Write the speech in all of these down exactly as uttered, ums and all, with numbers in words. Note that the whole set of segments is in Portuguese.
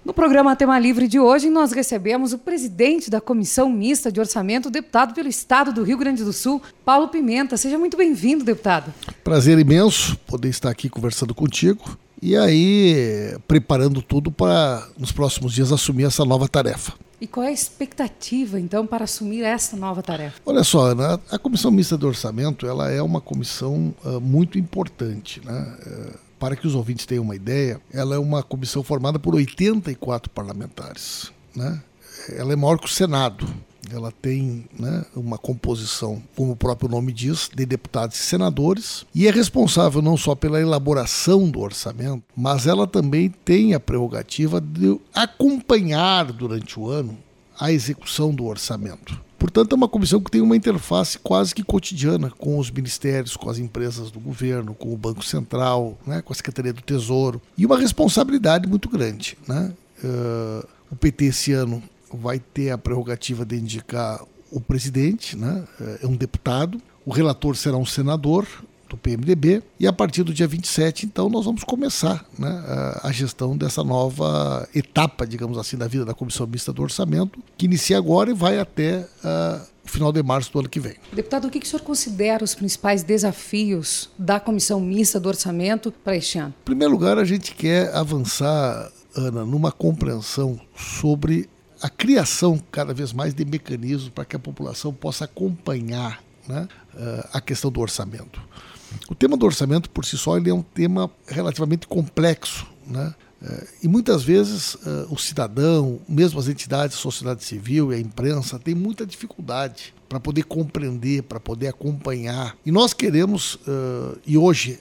No programa Tema Livre de hoje, nós recebemos o presidente da Comissão Mista de Orçamento, o deputado pelo Estado do Rio Grande do Sul, Paulo Pimenta. Seja muito bem-vindo, deputado. Prazer imenso poder estar aqui conversando contigo e aí preparando tudo para, nos próximos dias, assumir essa nova tarefa. E qual é a expectativa, então, para assumir essa nova tarefa? Olha só, Ana, a Comissão Mista de Orçamento ela é uma comissão uh, muito importante, né? Uh, para que os ouvintes tenham uma ideia, ela é uma comissão formada por oitenta e quatro parlamentares, né? Ela é maior que o Senado. Ela tem, né, uma composição, como o próprio nome diz, de deputados e senadores, e é responsável não só pela elaboração do orçamento, mas ela também tem a prerrogativa de acompanhar durante o ano a execução do orçamento. Portanto, é uma comissão que tem uma interface quase que cotidiana com os ministérios, com as empresas do governo, com o Banco Central, né, com a Secretaria do Tesouro, e uma responsabilidade muito grande, né? Uh, o P T esse ano vai ter a prerrogativa de indicar o presidente, né? É um deputado, o relator será um senador do P M D B, e a partir do dia vinte e sete, então, nós vamos começar, né, a, a gestão dessa nova etapa, digamos assim, da vida da Comissão Mista do Orçamento, que inicia agora e vai até uh, o final de março do ano que vem. Deputado, o que, que o senhor considera os principais desafios da Comissão Mista do Orçamento para este ano? Em primeiro lugar, a gente quer avançar, Ana, numa compreensão sobre a criação cada vez mais de mecanismos para que a população possa acompanhar, né, a questão do orçamento. O tema do orçamento, por si só, ele é um tema relativamente complexo, né? E muitas vezes o cidadão, mesmo as entidades da sociedade civil e a imprensa, tem muita dificuldade para poder compreender, para poder acompanhar. E nós queremos, e hoje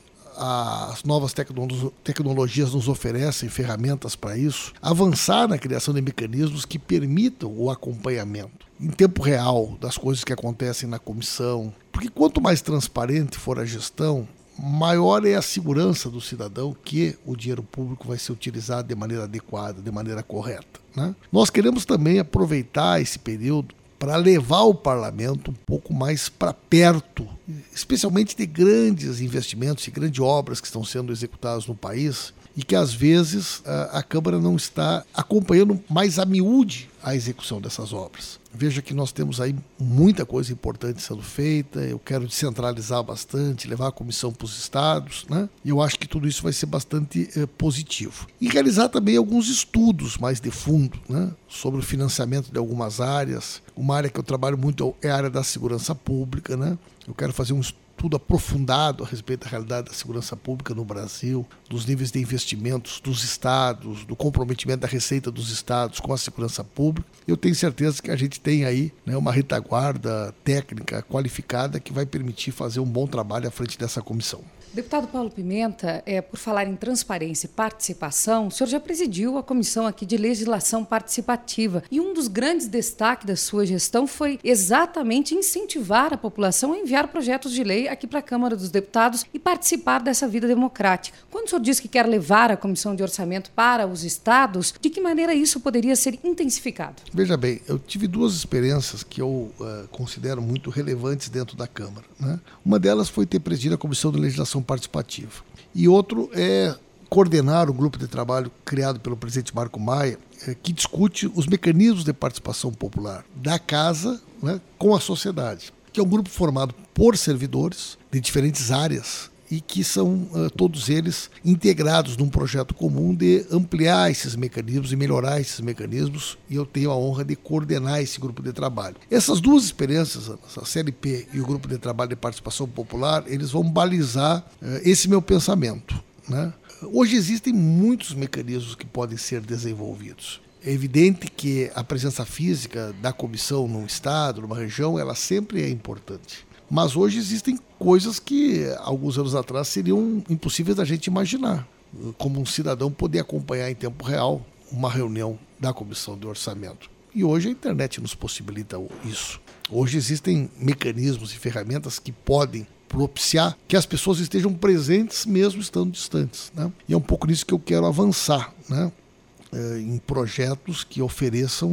as novas tecno- tecnologias nos oferecem ferramentas para isso, avançar na criação de mecanismos que permitam o acompanhamento em tempo real das coisas que acontecem na comissão. Porque quanto mais transparente for a gestão, maior é a segurança do cidadão que o dinheiro público vai ser utilizado de maneira adequada, de maneira correta, né? Nós queremos também aproveitar esse período para levar o parlamento um pouco mais para perto, especialmente de grandes investimentos e grandes obras que estão sendo executadas no país e que às vezes a, a Câmara não está acompanhando mais a miúde a execução dessas obras. Veja que nós temos aí muita coisa importante sendo feita, eu quero descentralizar bastante, levar a comissão para os estados, né? E eu acho que tudo isso vai ser bastante eh, positivo. E realizar também alguns estudos mais de fundo, né, sobre o financiamento de algumas áreas. Uma área que eu trabalho muito é a área da segurança pública, né? Eu quero fazer um estudo aprofundado a respeito da realidade da segurança pública no Brasil, dos níveis de investimentos dos estados, do comprometimento da receita dos estados com a segurança pública. Eu tenho certeza que a gente tem aí, né, uma retaguarda técnica qualificada que vai permitir fazer um bom trabalho à frente dessa comissão. Deputado Paulo Pimenta, é, por falar em transparência e participação, o senhor já presidiu a comissão aqui de legislação participativa e um dos grandes destaques da sua gestão foi exatamente incentivar a população a enviar projetos de lei aqui para a Câmara dos Deputados e participar dessa vida democrática. Quando o senhor diz que quer levar a comissão de orçamento para os estados, de que maneira isso poderia ser intensificado? Veja bem, eu tive duas experiências que eu uh, considero muito relevantes dentro da Câmara, né? Uma delas foi ter presidido a Comissão de Legislação Participativa. E outro é coordenar o grupo de trabalho criado pelo presidente Marco Maia, é, que discute os mecanismos de participação popular da casa, né, com a sociedade, que é um grupo formado por servidores de diferentes áreas e que são uh, todos eles integrados num projeto comum de ampliar esses mecanismos e melhorar esses mecanismos, e eu tenho a honra de coordenar esse grupo de trabalho. Essas duas experiências, a C L P e o grupo de trabalho de participação popular, eles vão balizar uh, esse meu pensamento, né? Hoje existem muitos mecanismos que podem ser desenvolvidos. É evidente que a presença física da comissão num estado, numa região, ela sempre é importante. Mas hoje existem coisas que, alguns anos atrás, seriam impossíveis da gente imaginar. Como um cidadão poder acompanhar em tempo real uma reunião da Comissão de Orçamento. E hoje a internet nos possibilita isso. Hoje existem mecanismos e ferramentas que podem propiciar que as pessoas estejam presentes mesmo estando distantes, né? E é um pouco nisso que eu quero avançar, né? É, em projetos que ofereçam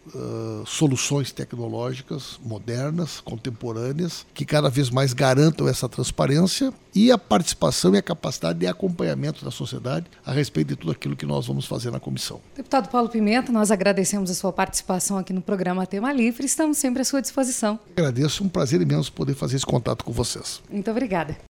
uh, soluções tecnológicas modernas, contemporâneas, que cada vez mais garantam essa transparência e a participação e a capacidade de acompanhamento da sociedade a respeito de tudo aquilo que nós vamos fazer na comissão. Deputado Paulo Pimenta, nós agradecemos a sua participação aqui no programa Tema Livre e estamos sempre à sua disposição. Agradeço, um prazer imenso poder fazer esse contato com vocês. Muito obrigada.